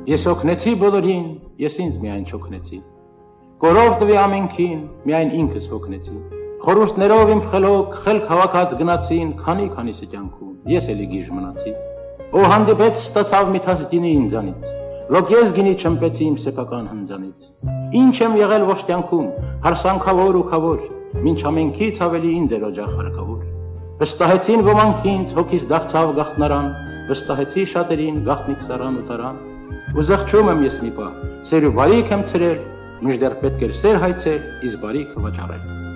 Ես օգնեցի բոլորին, ես ինձ միայն չօգնեցի։ Կորով տվի ամենքին, միայն ինքս հոգնեցի։ Խորհուրդներով իմ խելոք, խելք հավաքած գնացին, քանի-քանիսը կյանքում, ես էլի գիժ մնացի։ Ով հանդիպեց ստացավ միթաս գինի ինձանից, լոկ ես գինի չմպեցի իմ սեփական հնձանից։ Ինչ եմ եղել ոչ կյանքում, հարսանքավոր ու քավոր, մինչ ամենքից ավելի ինձ էր օջախ հարկավոր։ Վստահեցին ոմանք ինձ, հոգիս դարձավ գաղտնարան, վստահեցի շատերին, գաղտնիք սարան ու տարան։ Ու զղջում եմ ես մի պահ, սեր ու բարիք եմ ցրել, մինչդեռ պետք էր սեր հայցել, իսկ բարիքը վաճառել։